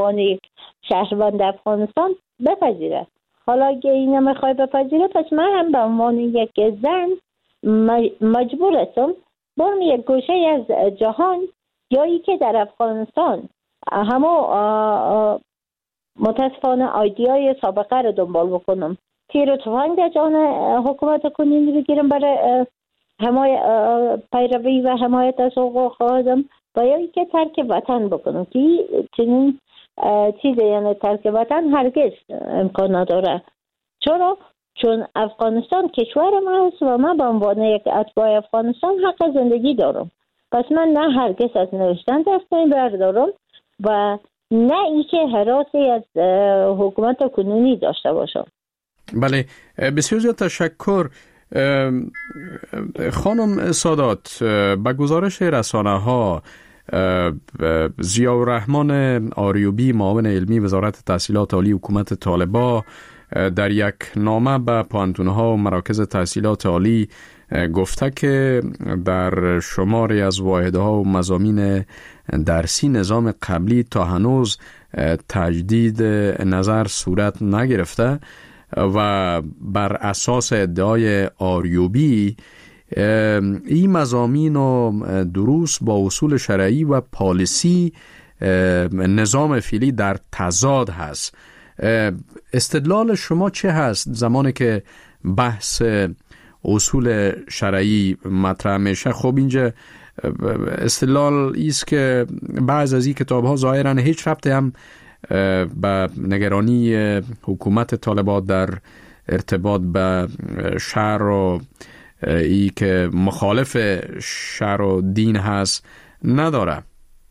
عنوان یک شهروند افغانستان بپذیره. حالا اگه اینو میخوای بپذیره، پس من هم به عنوان یک زن مجبور هستم برم یک گوشه از جهان، جایی که در افغانستان همه متاسفانه آیدیای سابقه رو دنبال بکنم، تیر و تفنگ در جان حکومت کنونی بگیرم برای پیروی و حمایت از حقوق آدم، و یا که ترک وطن بکنم که چنین چیزی یعنی ترک وطن هرگز امکان نداره. چرا؟ چون افغانستان کشور ما است و من به عنوان یک اتباع افغانستان حق زندگی دارم. پس من نه هرگز از نوشتن دست بردارم و نه اینکه هراسی از حکومت کنونی داشته باشم. بله، بسیار زیاد تشکر خانم سادات. به گزارش رسانه ها، ضیاءالرحمن آریوبی، معاون علمی وزارت تحصیلات عالی حکومت طالبان، در یک نامه به پوهنتون‌ها و مراکز تحصیلات عالی گفته که در شماری از واحدها و مضامین درسی نظام قبلی تا هنوز تجدید نظر صورت نگرفته و بر اساس ادعای آریوبی این مضامین و دروس با اصول شرعی و پالیسی نظام فعلی در تضاد هست. استدلال شما چه هست زمانی که بحث اصول شرعی مطرح میشه؟ خب اینجا استدلال ایست که بعض از این کتاب ها ظاهرا هیچ ربطی هم به نگرانی حکومت طالبان در ارتباط به شرع و ای که مخالف شرع و دین هست نداره.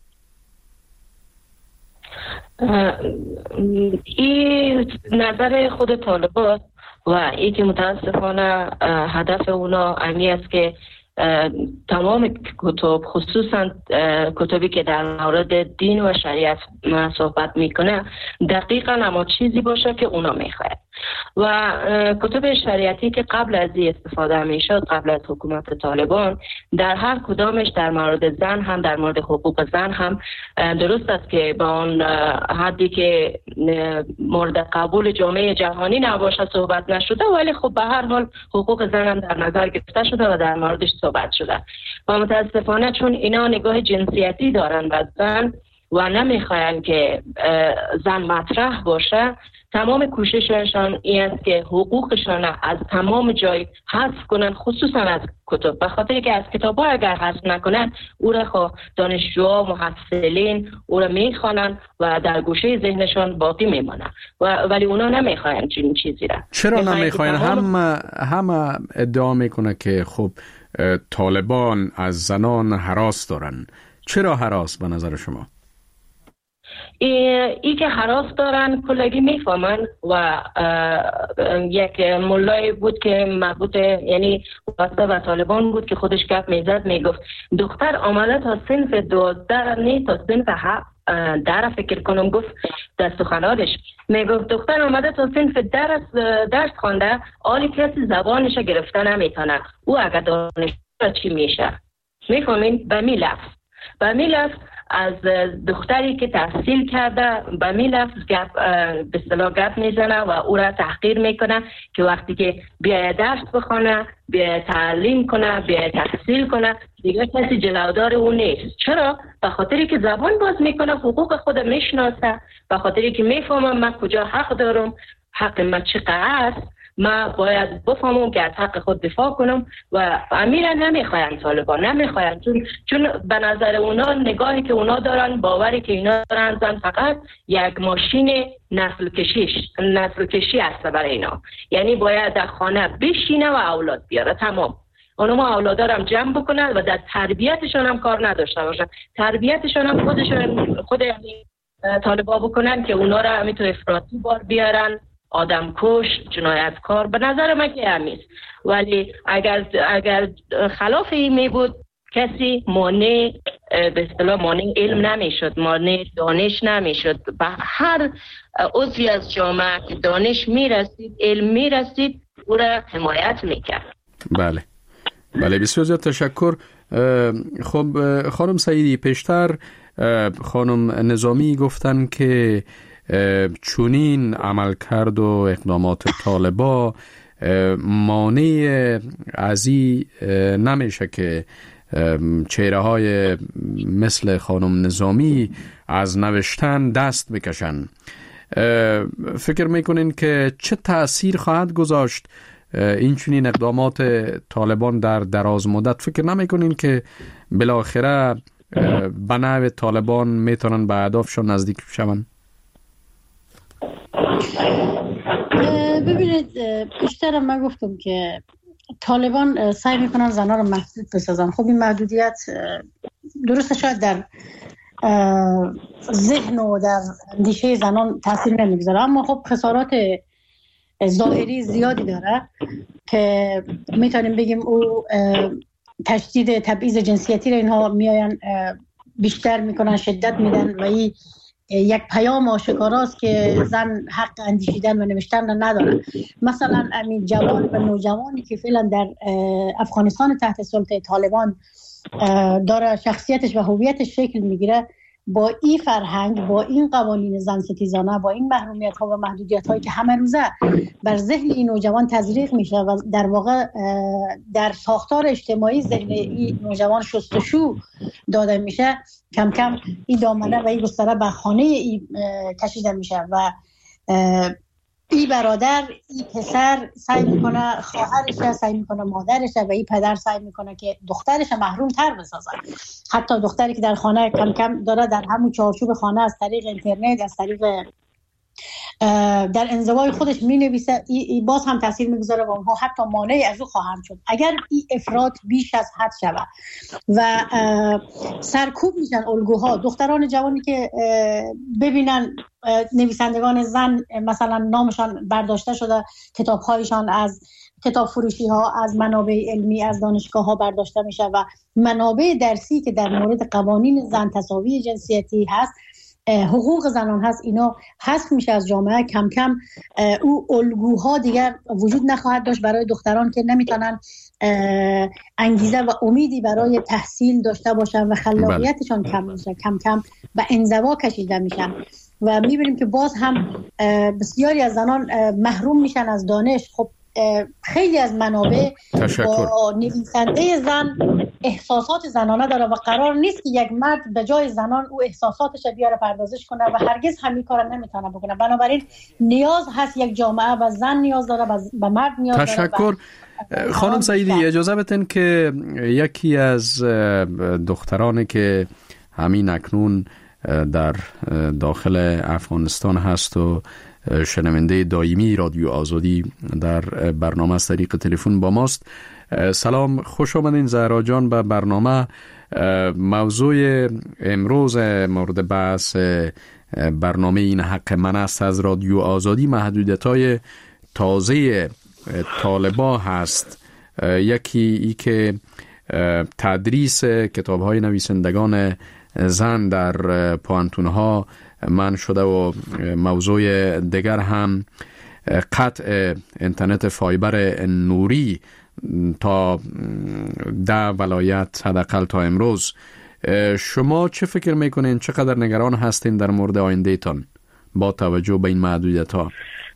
این نظر خود طالبان و ای که متاسفانه هدف اونا امی است که تمام کتب، خصوصا کتبی که در مورد دین و شریعت صحبت میکنه، دقیقا اما چیزی باشه که اونا میخواهد. و کتب شریعتی که قبل از این استفاده میشد، قبل از حکومت طالبان، در هر کدامش در مورد زن هم، در مورد حقوق زن هم، درست است که با اون حدی که مورد قبول جامعه جهانی نباشه صحبت نشده، ولی خب به هر حال حقوق زن هم در نظر گرفته شده و در موردش صحبت شده. و متاسفانه چون اینا نگاه جنسیتی دارن به زن و نمیخواین که زن مطرح باشه، تمام کوشششان این است که حقوقشان از تمام جای حذف کنن، خصوصا از کتب. به خاطر که از کتاب‌ها اگر حذف نکنن، او را دانشجوها، محصلین او را میخوانن و در گوشه ذهنشان باقی میمانه. ولی اونا نمیخواین چنین چیزی را. چرا نمیخواین؟ همه ادعا میکنه که خب طالبان از زنان هراس دارن. چرا هراس به نظر شما؟ ای که هراس دارن کلگی میفهمن. و یک مولای بود که مربوط یعنی واسطه و طالبان بود که خودش گپ میزد، میگفت دختر آمده تا صنف 12 نه تا صنف 7 در فکر کنم، گفت در سخنانش میگفت دختر آمده تا صنف درس خوانده، آلی کسی زبانش گرفته نمیتونه، او اگر دانش چی میشه؟ میفهمین؟ به می لفظ از دختری که تحصیل کرده به می لفظ به اصطلاح گپ میزنه و او را تحقیر میکنه که وقتی که بیاید درس بخونه، بیاید تعلیم کنه، بیاید تحصیل کنه، دیگه کسی جلودار او نیست. چرا؟ به خاطری که زبان باز میکنه، حقوق خود میشناسه، به خاطری که میفهمم من کجا حق دارم، حق من چقدر است، من باید بفهمم که از حق خود دفاع کنم. و امیرا نمیخواین، طالبان نمیخواین، چون به نظر اونا، نگاهی که اونا دارن، باوری که اینا دارن، زن فقط یک ماشین نسل کشی است برای اینا. یعنی باید در خانه بشینه و اولاد بیاره، تمام. اونما اولادا رو هم جمع بکنن و در تربیتشون هم کار نداشته باشن. تربیتشون هم خود طالبا بکنن که اونا رو همینطور افراطی بار بیارن، آدم کش، جنایتکار. به نظر من که همیست. ولی اگر خلاف این می بود، کسی مانع به اصطلاح مانع علم نمیشد، مانع دانش نمیشد. به هر عضوی از جامعه که دانش میرسید، علم میرسید، او را حمایت میکرد. بله، بسیار زیاد تشکر. خب خانم سعیدی، پیشتر خانم نظامی گفتن که چونین عملکرد و اقدامات طالبا مانع ازی نمیشه که چهره های مثل خانم نظامی از نوشتن دست بکشن. فکر میکنین که چه تأثیر خواهد گذاشت این چنین اقدامات طالبان در دراز مدت؟ فکر نمیکنین که بالاخره به نوع طالبان میتونن به اهدافشون نزدیک شون؟ ببینید، بیشتر من گفتم که طالبان سعی میکنن زنها رو محدود بسازن. خب این محدودیت درسته شاید در ذهن و در اندیشه زنان تاثیر نمیگذاره، اما خب خسارات ظاهری زیادی داره که میتونیم بگیم او تشدید تبعیض جنسیتی رو اینها میاین بیشتر میکنن، شدت میدن و این یک پیام آشکاراست که زن حق اندیشیدن و نوشتن نداره. مثلا امین جوان و نوجوانی که فعلا در افغانستان تحت سلطه طالبان داره شخصیتش و هویتش شکل میگیره، با این فرهنگ، با این قوانین زن ستیزانه، با این محرومیت ها و محدودیت هایی که همه روزه بر ذهن این نوجوان تزریق میشه و در واقع در ساختار اجتماعی ذهن این نوجوان شستشو داده میشه، کم کم این دامنه و این گستره به خانه این کشیده میشه و این برادر، این پسر سعی میکنه خواهرش، سعی میکنه مادرش و این پدر سعی میکنه که دخترش محروم تر بسازه. حتی دختری که در خانه کم کم داره در همون چارچوب خانه از طریق اینترنت، از طریق در انزوای خودش مینویسه، این باز هم تاثیر میگذاره و اونها حتی مانع از او خواهند شد اگر این افراط بیش از حد شود و سرکوب میشن الگوها. دختران جوانی که ببینن نویسندگان زن مثلا نامشان برداشته شده، کتابهایشان از کتاب فروشی ها، از منابع علمی، از دانشگاه ها برداشته میشه و منابع درسی که در مورد قوانین زن، تساوی جنسیتی هست، حقوق زنان هست، اینا حذف میشه از جامعه. کم کم او الگوها دیگر وجود نخواهد داشت برای دختران که نمیتونن انگیزه و امیدی برای تحصیل داشته باشن و خلاقیتشان کم میشه، کم کم به انزوا کشیده میشن و میبینیم که باز هم بسیاری از زنان محروم میشن از دانش. خب خیلی از منابع با نویسنده زن احساسات زنانه داره و قرار نیست که یک مرد به جای زنان او احساساتش بیاره پردازش کنه و هرگز همین کار نمیتونه بکنه. بنابراین نیاز هست یک جامعه و زن نیاز داره و مرد نیاز داره. تشکر. خانم سعیدی، اجازه بدین که یکی از دخترانی که همین اکنون در داخل افغانستان هست و شنونده دائمی رادیو آزادی در برنامه از طریق تلفن با ماست. سلام، خوش آمدین زهرا جان به برنامه. موضوع امروز مورد بحث برنامه این حق من است از رادیو آزادی محدودیت‌های تازه طالبا هست. یکی ای که تدریس کتاب‌های نویسندگان زن در پوانتون‌ها منع شده و موضوع دیگر هم قطع اینترنت فایبر نوری تا 10 ولایت حداقل تا امروز. شما چه فکر میکنین؟ چقدر نگران هستین در مورد آینده تان با توجه به این محدودیت ها؟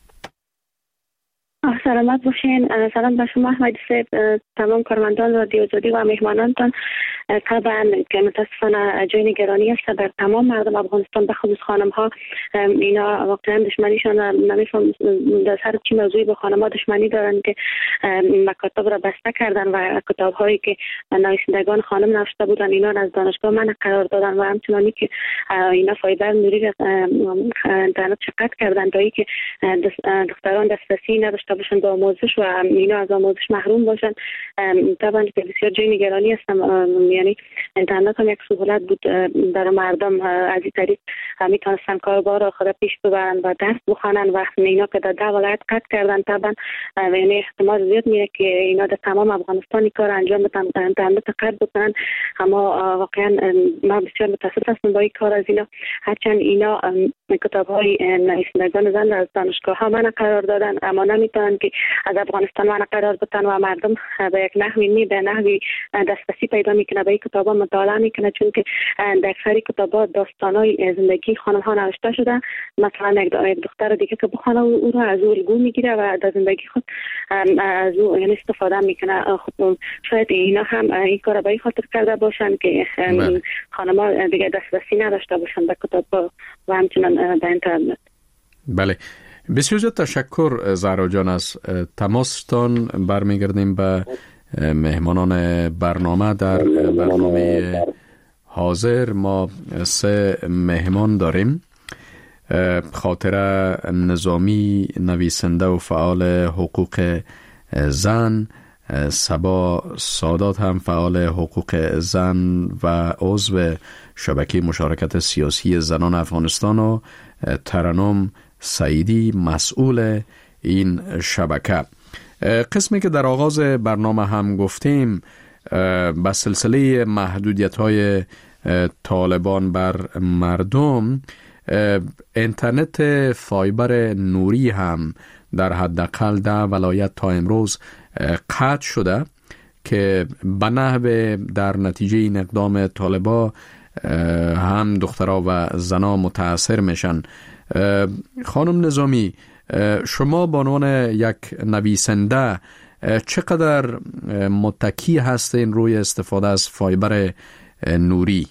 سلامت باشین. سلام به شما احمدی صاحب، تمام کارمندان رادیو آزادی و مهمانانتان. طبعا که متاسفانه جای نگرانی است در تمام مردم افغانستان، به خصوص خانم ها. اینا واقعا دشمنیشان نمیفهم در سر چی موضوعی به خانم ها دشمنی دارن که مکاتب را بسته کردن و کتاب هایی که نویسندگان خانم نوشته بودن اینا را از دانشگاه منع قرار دادن و همچنانی که اینا فایبر نوری را اینترنت قطع کردن تا اینکه دختران دسترسی نداشته باشن به آموزش و اینا از آموزش محروم باشن. طبعا که بسیار جای نگرانی هستم. یعنی اینترنت هم یک سهولت بود برای مردم، از این طریق میتونستن کاربار را خود پیش ببرن و درس بخوانن و اینا که در 10 ولایت قطع کردن طبعا یعنی احتمال زیاد میره که اینا در تمام افغانستان کار انجام بدن، اینترنت قطع بکنن. اما واقعا ما بسیار متاسف هستم با این کار از اینا. هرچند اینا کتاب‌های نویسندگان زن را از دانشگاه ها منع قرار دادن، اما نمیتونن که که از افغانستان منقرض بودن و مردم به یک نحوی دسترسی پیدا میکنه به این کتابا مطالعه میکنه، چون که در اکثر کتابا داستانای زندگی خانم ها نوشته شده. مثلا یک دختر دیگه که بخونه او رو از او الگو میگیره و در زندگی خود از او یعنی استفاده میکنه. خود شاید اینا هم این کار به این خاطر کرده باشن که خانم ها دیگه دسترسی نداشته باشن به کتاب و همچنان به اینترنت. بله، بسیار زیاد تشکر زهرا جان. از تماستان برمیگردیم به مهمانان برنامه. در برنامه حاضر ما 3 مهمان داریم: خاطره نظامی، نویسنده و فعال حقوق زن، صبا سادات هم فعال حقوق زن و عضو شبکه مشارکت سیاسی زنان افغانستان، و ترنم سعیدی مسئول این شبکه. قسمی که در آغاز برنامه هم گفتیم به سلسله محدودیت‌های طالبان بر مردم، اینترنت فایبر نوری هم در حداقل 10 ولایت تا امروز قطع شده که به نحو در نتیجه این اقدام طالبان هم دخترها و زنها متاثر میشن. خانم نظامی، شما به عنوان یک نویسنده چقدر متکی هستین روی استفاده از فایبر نوری؟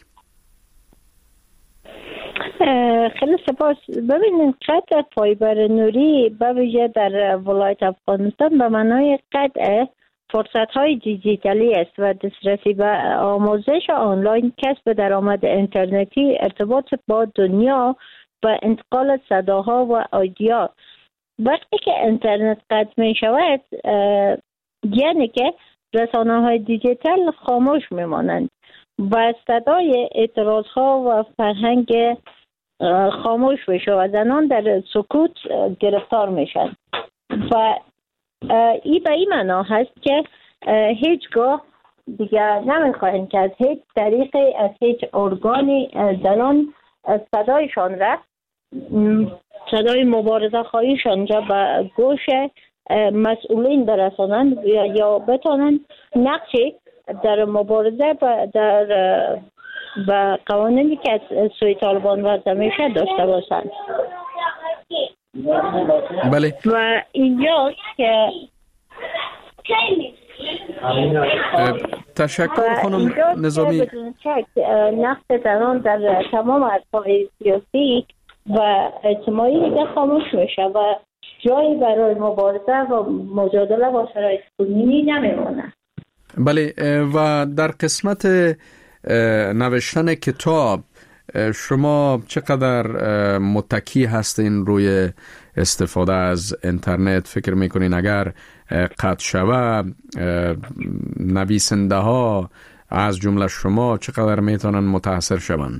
خیلی سپاس. ببینید، قطع فایبر نوری به ویژه در ولایت افغانستان به معنای قطع فرصت‌های دیجیتالی است و دسترسی به آموزش آنلاین، کسب درآمد اینترنتی، ارتباط با دنیا و انتقال صداها و ایده‌ها. وقتی که اینترنت قطع می شود یعنی که رسانه‌های دیجیتال خاموش میمانند و صدای اعتراض‌ها و فرهنگ خاموش میشه و زنان در سکوت گرفتار میشن. و این به این معنا هست که هیچگاه دیگر نمیخواهند که از هیچ طریقی، از هیچ ارگانی زنان صدایشان را، صدای مبارزه خواهیشان را به گوش مسئولین برسانند یا بتانند نقشی در مبارزه و قوانینی که از سوی طالبان وضع میشه داشته باشند. بله. و اینجاست که تشکر خانم نظامی. بدون شک نقش زنان در تمام عرصه‌های سیاسی و اجتماعی دیگه خاموش میشه و جایی برای مبارزه و مجادله با شرایط کنونی نمیمونه. بله، و در قسمت نوشتن کتاب شما چقدر متکی هستین روی استفاده از اینترنت؟ فکر میکنین اگر قطع شود نویسنده ها از جمله شما چقدر میتونن متاثر شوند؟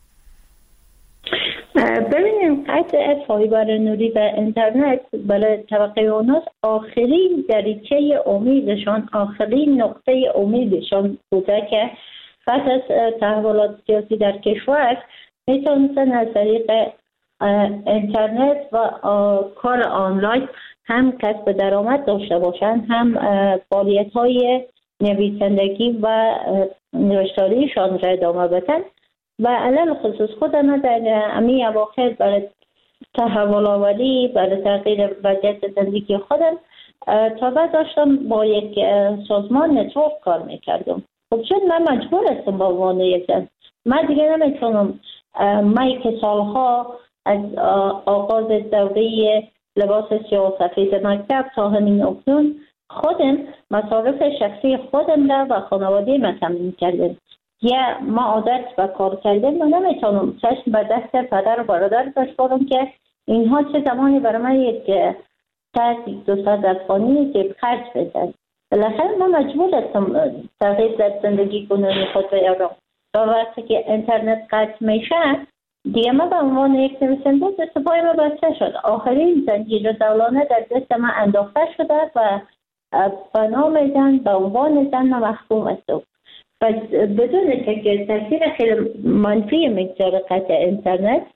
ببینیم، قطع فایبر نوری و اینترنت برای طبقه اوناس آخرین دریچه امیدشان، آخرین نقطه امیدشان بوده که پس از تحولات سیاسی در کشور میتونستن از طریق اینترنت و کار آنلاین هم کسب درآمد داشته باشند، هم فعالیت‌های نویسندگی و نوشتاریشان را ادامه بدن. و علل خصوص خودم در امی اواخر برای تحول آوری، برای تغییر وضعیت زندگی خودم تا بعد داشتم با یک سازمان نتورک کار میکردم. خب چون من مجبور هستم با عنوان یک زن، من دیگه نمیتونم، من که سالها از آغاز دوره لباس سیاه و سفید مکتب تا همین اکنون خودم مصارف شخصی خودم را و خانواده من تامین کردم. یا ما عادت و کار کردم و نمیتونم چشم به دست پدر و برادر بسپارم که اینها چه زمانی برای من یک 200 افغانی جیب خرج بدن. بالاخره من مجبور هستم تغییر در زندگی کنونی خود بیارم. و وقتی که اینترنت قطع میشه دیگه من به عنوان یک نویسنده دست پای من بسته شد. آخرین زنجیر دولانه در دست من انداخته شده و به نام زن به عنوان زن من محکوم هستم. بدون که تاثیر خیلی منفی میگذاره قطع اینترنت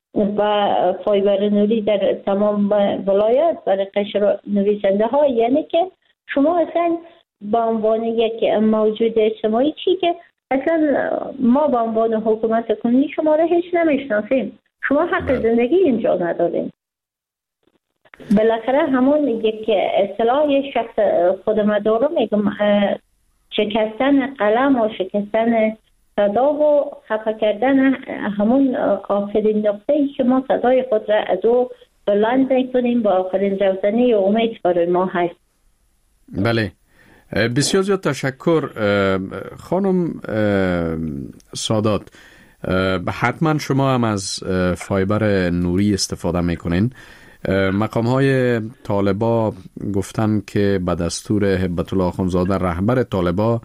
و فایبر نوری در تمام ولایات برای قشر نویسنده ها. یعنی که شما اصلا با عنوان یک موجود اجتماعی چی که اصلا ما با عنوان حکومت کنونی شما را هیچ نمیشناسیم، شما حق زندگی اینجا نداریم. بالاخره همون یک اصطلاح شخص خودمدار رو میگم، شکستن قلم و شکستن صدا و خفه کردن همون آخرین نقطه‌ای که ما صدای خود را از او بلند میکنیم با آخرین روزنه امید برای ما هست. بله، بسیار زیاد تشکر خانم سادات. حتما شما هم از فایبر نوری استفاده میکنین. مقام های طالبا گفتن که به دستور هبت الله اخوندزاده رهبر طالبا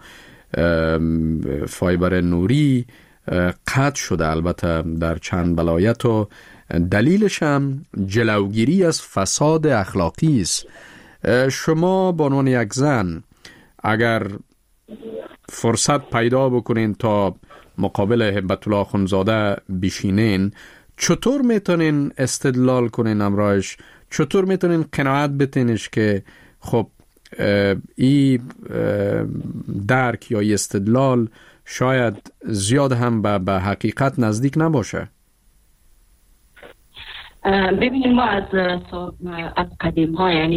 فایبر نوری قطع شده، البته در چند ولایت، و دلیلش هم جلوگیری از فساد اخلاقی است. شما به عنوان یک زن اگر فرصت پیدا بکنین تا مقابل هبت الله اخوندزاده بشینین، چطور میتونین استدلال کنین امرایش؟ چطور میتونین قناعت بتینش که خب ای درک یا ای استدلال شاید زیاد هم به حقیقت نزدیک نباشه؟ ببینید ما از قدیم ها یعنی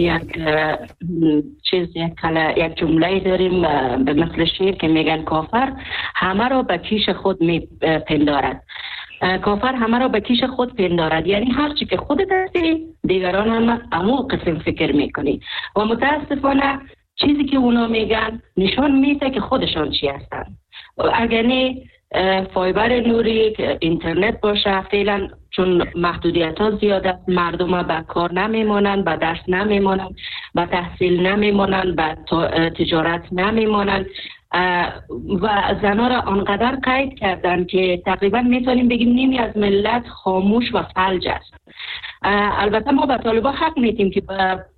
یک جمله داریم به مثل شعر که میگن کافر همه را به کیش خود میپندارد. کافر همه را به کیش خود پندارد، یعنی هر چی که خودت هستی دیگران هم همون قسم فکر میکنی و متاسفانه چیزی که اونا میگن نشان میده که خودشان چی هستن. اگر نه فایبر نوری اینترنت باشه، فعلا چون محدودیت ها زیاد است، مردم به کار نمیمونن، به درس نمیمونن، به تحصیل نمیمونن، به تجارت نمیمونن و زنها را آنقدر قید کردن که تقریبا میتونیم بگیم نیمی از ملت خاموش و فلج است. البته ما به طالبا حق میدیم که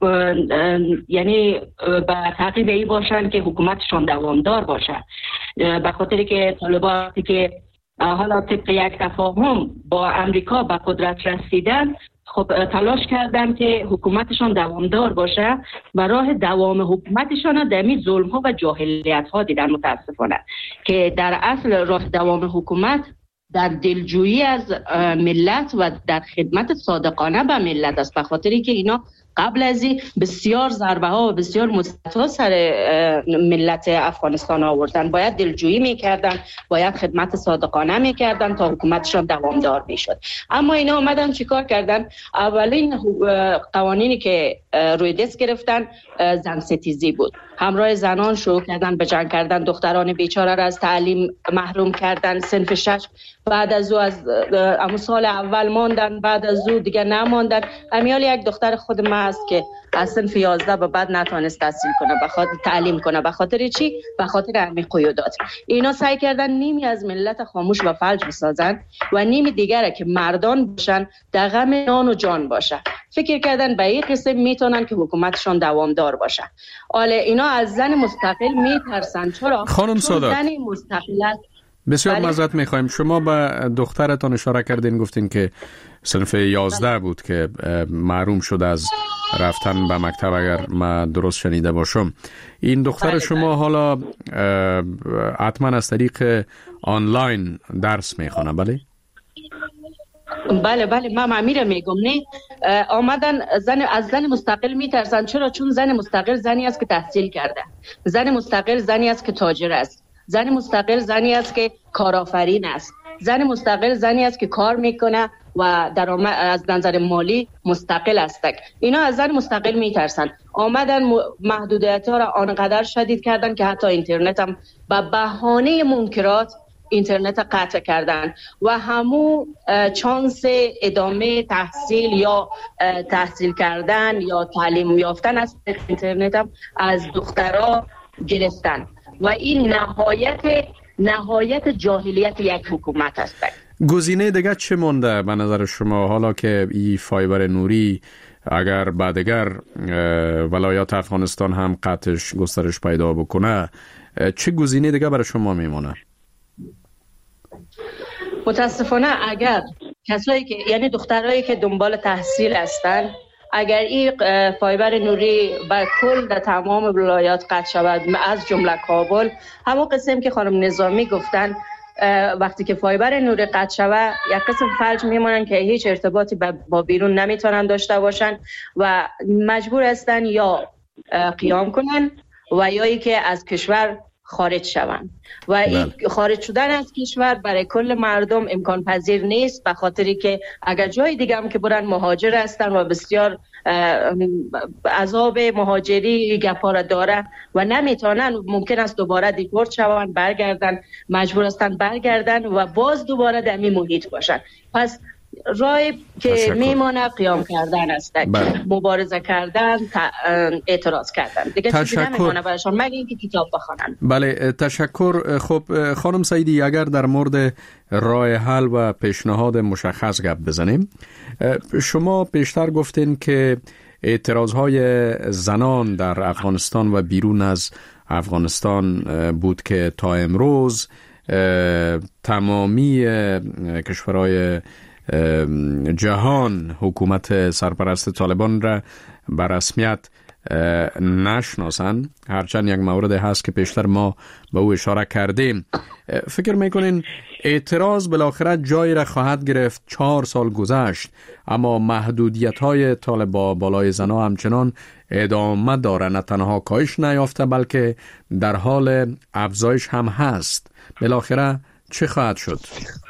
یعنی به تعقیب ای باشن که حکومتشان دوامدار باشه، به خاطر که طالبا که حالا طبق یک تفاهم با امریکا به قدرت رسیدن، خب تلاش کردن که حکومتشان دوامدار باشه و راه دوام حکومتشان دمی ظلم ها و جاهلیت ها دیدن متاسفانه، که در اصل راه دوام حکومت در دلجویی از ملت و در خدمت صادقانه به ملت است، به خاطری که اینا قبل از این بسیار ضربه ها و بسیار مصیبت سر ملت افغانستان آوردن. باید دلجویی میکردن، باید خدمت صادقانه میکردن تا حکومتشان دوامدار میشد. اما اینا اومدن چیکار کردن؟ اولین قوانینی که روی دست گرفتن زن ستیزی بود. همراه زنان شروع کردن به جنگ کردن، دختران بیچاره را از تعلیم محروم کردن. صنف 6 بعد از او از سال اول ماندن، بعد از او دیگه نماندن. امیال یک دختر خود ما است که از صنف 11 به بعد نتونست تحصیل کنه، بخاطر تعلیم کنه. به خاطر چی؟ به خاطر همین قیودات. اینا سعی کردن نیمی از ملت خاموش و فلج بسازن و نیمی دیگره که مردان باشن در غم نان و جان باشه. فکر کردن به این قسم میتونن که حکومتشان دوامدار باشه. حالا اینا از زن مستقل میترسن. چرا؟ خانم سادات، زن مستقل بسیار معذرت میخوایم. شما به دخترتان اشاره کردین، گفتین که صنف 11 بود که محروم شد از رفتن به مکتب، اگر من درست شنیده باشم. این دختر شما حالا حتما از طریق آنلاین درس میخوانه، بله؟ بله من میره میگم نه. آمدن از زن مستقل میترسن. چرا؟ چون زن مستقل زنی است که تحصیل کرده، زن مستقل زنی است که تاجر است، زن مستقل زنی است که کارآفرین است، زن مستقل زنی است که کار میکنه و درآمد از نظر مالی مستقل است. اینا از زن مستقل میترسن. آمدن محدودیت ها را آنقدر شدید کردن که حتی اینترنت هم به بهانه منکرات اینترنت قطع کردن و همو چانس ادامه تحصیل یا تحصیل کردن یا تعلیم یافتن از اینترنت هم از دخترها گرفتن و این نهایت جاهلیت یک حکومت است. گزینه دیگه چه مونده به نظر شما، حالا که این فایبر نوری اگر بعدگر ولایات افغانستان هم قطعش گسترش پیدا بکنه، چه گزینه دیگه برای شما میمونه؟ متاسفانه اگر کسایی که یعنی دخترایی که دنبال تحصیل هستن، اگر این فایبر نوری به کل در تمام ولایات قطع شود از جمله کابل، همون قسم که خانم نظامی گفتن وقتی که فایبر نوری قطع شود یک قسم فلج میمونن که هیچ ارتباطی با بیرون نمیتونن داشته باشن و مجبور هستن یا قیام کنن و یا ای که از کشور خارج شوند و این خارج شدن از کشور برای کل مردم امکان پذیر نیست، به خاطری که اگر جای دیگه هم که برن مهاجر هستن و بسیار عذاب مهاجری گپارا داره و نمیتونن، ممکن است دوباره دیپورت شوند، برگردن، مجبور هستن برگردن و باز دوباره در این محیط باشن. پس رای که میمانه قیام کردن است، مبارزه کردن، اعتراض کردن، دیگه چیزی نمیمانه برایشان مگه اینکه کتاب بخوانن. بله، تشکر. خب خانم سعیدی، اگر در مورد راه حل و پیشنهاد مشخص گپ بزنیم، شما پیشتر گفتین که اعتراضهای زنان در افغانستان و بیرون از افغانستان بود که تا امروز تمامی کشورهای جهان حکومت سرپرست طالبان را به رسمیت نشناسن، هرچند یک مورد هست که پیشتر ما به او اشاره کردیم. فکر میکنین اعتراض بالاخره جایی را خواهد گرفت؟ 4 سال گذشت اما محدودیت های طالب بالای زنا همچنان ادامه داره، نه تنها کاهش نیافته بلکه در حال افزایش هم هست. بالاخره چه خواهد شد؟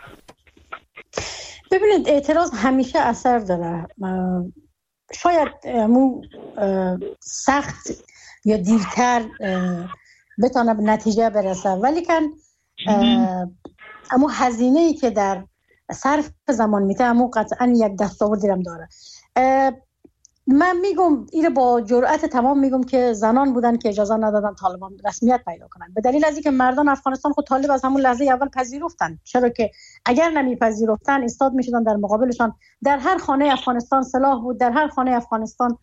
ببینید، اعتراض همیشه اثر داره. شاید سخت یا دیرتر بتونه به نتیجه برسه، ولی کن اما هزینه‌ای که در صرف زمان میده اما قطعا یک دستاوردی هم داره. من میگم این با جرأت تمام میگم که زنان بودن که اجازه ندادن طالبان رسمیت پیدا کنن، به دلیل از اینکه مردان افغانستان خود طالب از همون لحظه اول پذیرفتن. چرا که اگر نمیپذیرفتن ایستاد میشدن در مقابلشان. در هر خانه افغانستان سلاح بود، در هر خانه افغانستان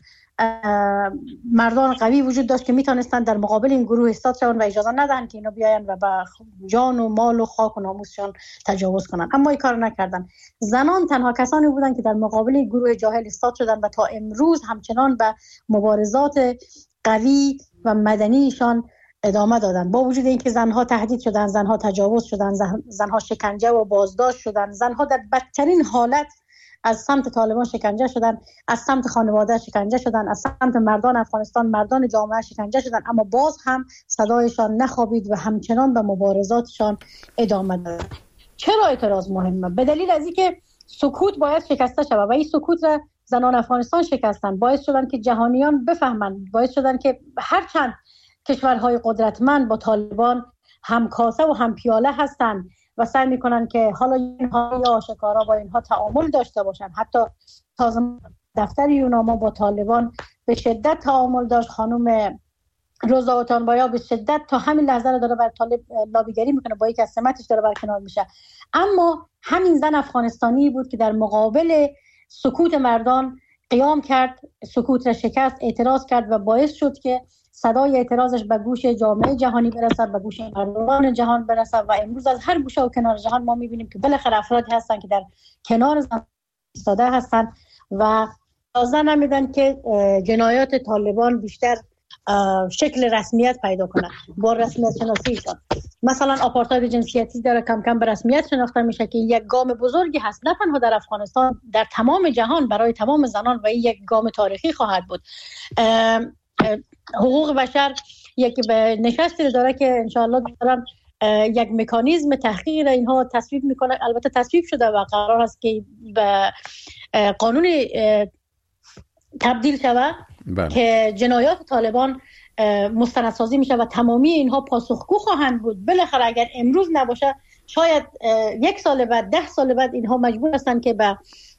مردان قوی وجود داشت که میتونستن در مقابل این گروه ایستاد شون و اجازه ندهن که اینا بیاین و به جان و مال و خاک و ناموسشان تجاوز کنن. اما این کار نکردن. زنان تنها کسانی بودن که در مقابل گروه جاهل ایستاد شدن و تا امروز همچنان به مبارزات قوی و مدنیشان ادامه دادن، با وجود اینکه زنها تهدید شدن، زنها تجاوز شدن، زنها شکنجه و بازداشت شدن، زنها در بدترین حالت از سمت طالبان شکنجه شدن، از سمت خانواده شکنجه شدن، از سمت مردان افغانستان، مردان جامعه شکنجه شدن، اما باز هم صدایشان نخوابید و همچنان به مبارزاتشان ادامه دادن. چرا اعتراض مهمه؟ به دلیل از اینکه سکوت باید شکسته شود و این سکوت را زنان افغانستان شکستن، باعث شدن که جهانیان بفهمند، باعث شدن که هرچند کشورهای قدرتمند با طالبان هم کاسه و هم پیاله هستند و سعی میکنن که حالا اینها یا آشکارا با اینها تعامل داشته باشن. حتی تازه دفتر یوناما با طالبان به شدت تعامل داشت. خانم روزا اوتانبایا به شدت تا همین لحظه رو داره بر طالب لابیگری میکنه، با یک از سمتش داره برکنار میشه. اما همین زن افغانستانی بود که در مقابل سکوت مردان قیام کرد، سکوت را شکست، اعتراض کرد و باعث شد که صدای اعتراضش به گوش جامعه جهانی برسد، به گوش مردمان جهان برسد و امروز از هر گوشه و کنار جهان ما میبینیم که بالاخره افرادی هستن که در کنار زن ایستاده هستن و اجازه نمیدن که جنایات طالبان بیشتر شکل رسمیت پیدا کنه. با رسمیت شناسیشان مثلا آپارتاید جنسیتی داره کم کم به رسمیت شناخته میشه که یک گام بزرگی هست، نه تنها در افغانستان، در تمام جهان برای تمام زنان و یک گام تاریخی خواهد بود. حقوق بشر یک نشستی داره که انشاءالله دارن یک مکانیزم تحقیق اینها تصویب میکنه، البته تصویب شده و قرار است که به قانون تبدیل شود که جنایات طالبان مستندسازی میشه و تمامی اینها پاسخگو خواهند بود. بالاخره اگر امروز نباشه شاید 1 سال بعد، 10 سال بعد اینها مجبور هستن که به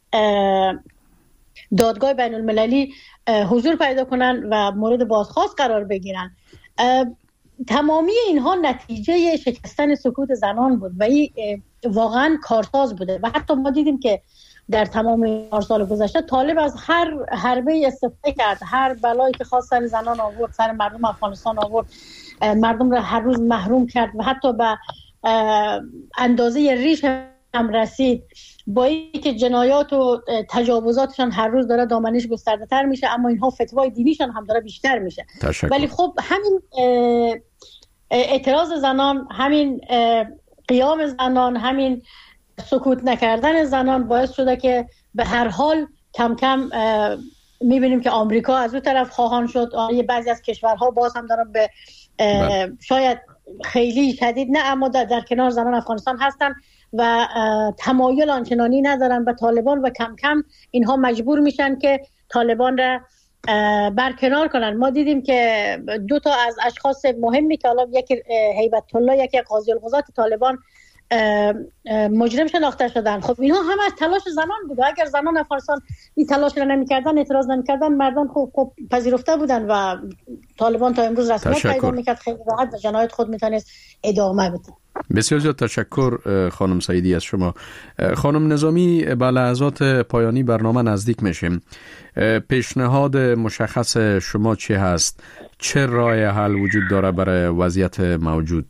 دادگاه بین المللی حضور پیدا کنن و مورد بازخواست قرار بگیرن. تمامی اینها نتیجه شکستن سکوت زنان بود و این واقعا کارساز بوده و حتی ما دیدیم که در تمام 4 سال گذشته طالب از هر حربه استفاده کرد، هر بلایی که خواست سر زنان آورد، سر مردم افغانستان آورد، مردم را هر روز محروم کرد و حتی به اندازه ریش هم رسید، با اینکه جنایات و تجاوزاتشان هر روز داره دامنش گسترده تر میشه، اما اینها فتوای دینیشان هم داره بیشتر میشه. ولی خب همین اعتراض زنان، همین قیام زنان، همین سکوت نکردن زنان باعث شده که به هر حال کم کم میبینیم که آمریکا از اون طرف خواهان شد. بعضی از کشورها باز هم دارن به شاید خیلی شدید نه، اما در کنار زنان افغانستان هستن و تمایل آنچنانی ندارن به طالبان و کم کم اینها مجبور میشن که طالبان را برکنار کنن. ما دیدیم که دو تا از اشخاص مهمی که حالا یکی هیبت الله، یکی قاضی القضات طالبان مجرم شناخته شدن. خب اینها هم از تلاش زنان بود. اگر زنان افغانستان این تلاش را نمی‌کردن، اعتراض نمی‌کردن، مردان خب پذیرفته بودن و طالبان تا امروز رسمیت پیدا می‌کرد، خیلی راحت به جنایت خود می‌تونست ادامه بده. بسیار زیاد تشکر خانم سعیدی از شما. خانم نظامی، به لحظات پایانی برنامه نزدیک میشیم. پیشنهاد مشخص شما چی هست؟ چه راه حل وجود داره برای وضعیت موجود؟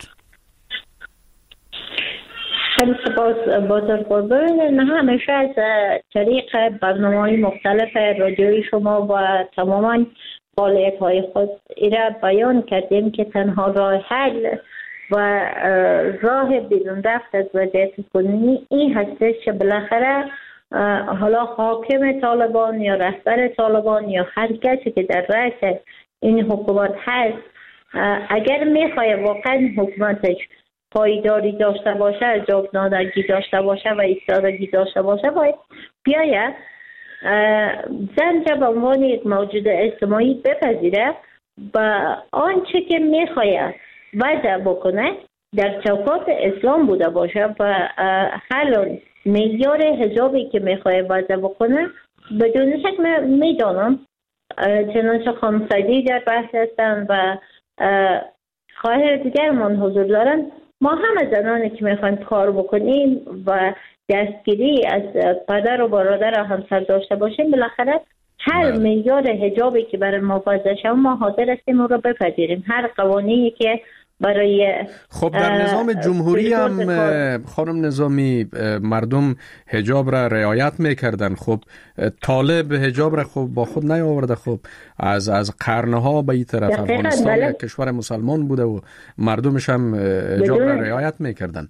خیلی سپاس بزرگواران. همیشه از طریق برنامه‌های مختلف رادیویی شما و تماما فعالیت‌های خود ایرا بیان کردیم که تنها راه حل و راه بیرون رفت از وضعیت کنونی این هستش که بالاخره حالا حاکم طالبان یا رهبر طالبان یا هر کسی که در رأس این حکومت هست، اگر میخواه واقعا حکومتش پایداری داشته باشه، جاودانگی داشته باشه و ایستادگی داشته باشه، باید بیاید زن را به عنوان یک موجود اجتماعی بپذیره و آنچه که میخواه وضع بکنه در چوکات اسلام بوده باشه و حالا معیار حجابی که میخواه وضع بکنه بدون شک میدانم چنانچه خانم سعیدی در بحث هستن و خواهر دیگر من حضور دارن. ما همه زنانی که میخوایم کار بکنیم و دستگیری از پدر و برادر و همسر داشته باشیم، بالاخره هر معیار حجابی که برای ما وضع شد ما حاضر هستیم اون رو بپذیریم. هر قوانینی که برای خب در نظام جمهوری هم خانم نظامی مردم حجاب را رعایت میکردن. خب طالب حجاب را خب با خود نیاورده. خب از قرنها به این طرف افغانستان یک کشور مسلمان بوده و مردمش هم حجاب را رعایت میکردن.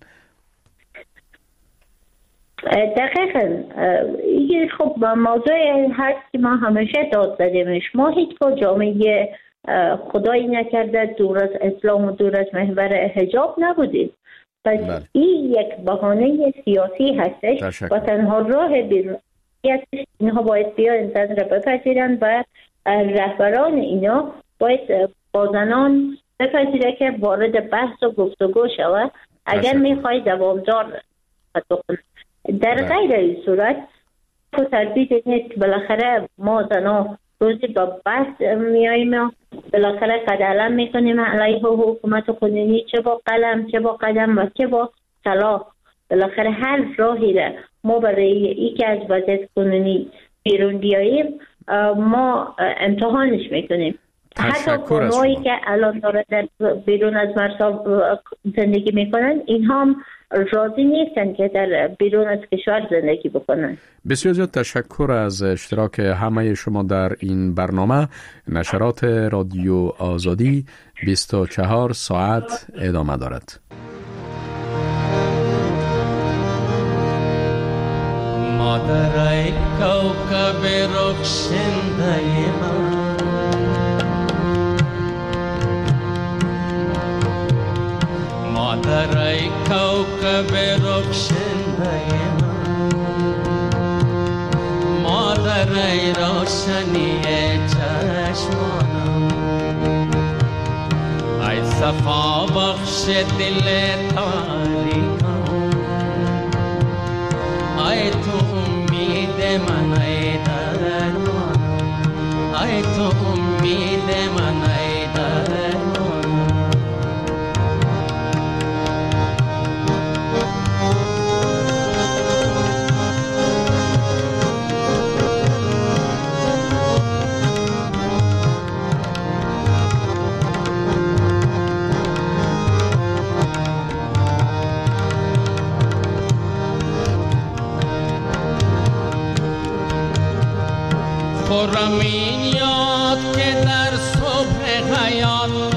دقیقا این خب موضوع هست که ما همیشه داد زدیمش. ما هیچ جامعه خدایی نکرده دور از اسلام و دور از محور حجاب نبودیم. پس این یک بهانه سیاسی هستش و تنها راه بیرون اینها باید بیاین زن را بپذیرن و رهبران اینا باید با زنان بپذیره که وارد بحث و گفتگو شود اگر میخوای دوامدار بکنه. در غیر این صورت تو تردید نیست که بالاخره ما زنان روزی با بحث میاییم و بالاخره قدم میکنیم علیه حکومت کنونی، چه با قلم چه با قدم و چه با سلاح. بالاخره هر راهی را ما برای ای که از وضعیت کنونی بیرون بیاییم ما امتحانش میکنیم. حتی قومایی که الان داره در بیرون از مرزها زندگی میکنن اینها هم راضی نیستن که در بیرون از کشور زندگی بکنن. بسیار زیاد تشکر از اشتراک همه شما در این برنامه. نشرات رادیو آزادی 24 ساعت ادامه دارد. مادرای کوكب رخشنده من، مادرای کوكب رخشنده من، مادرای روشنی چشمانم، ای صفا بخش دل تاریکم، ای تو امید من ای درمانم، ای تو امید من ای درمانم. خرم این یاد که در صبح حیات